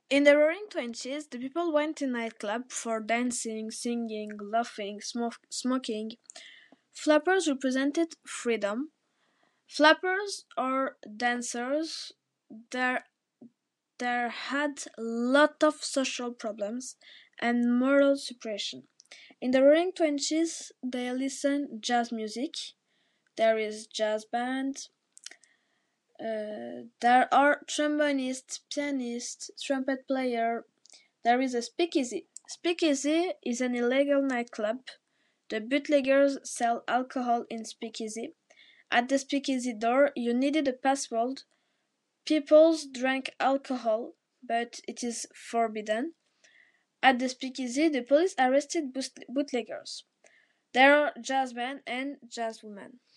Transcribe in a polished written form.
In the Roaring Twenties, the people went to nightclubs for dancing, singing, laughing, smoking. Flappers represented freedom. Flappers or dancers, there had lot of social problems and moral suppression. In the Roaring Twenties, they listen jazz music. There is jazz band. There are trombonists, pianists, trumpet player. There is a speakeasy. Speakeasy is an illegal nightclub. The bootleggers sell alcohol in speakeasy. At the speakeasy door, you needed a password. People drank alcohol, but it is forbidden. At the speakeasy, the police arrested bootleggers. There are jazz men and jazz women.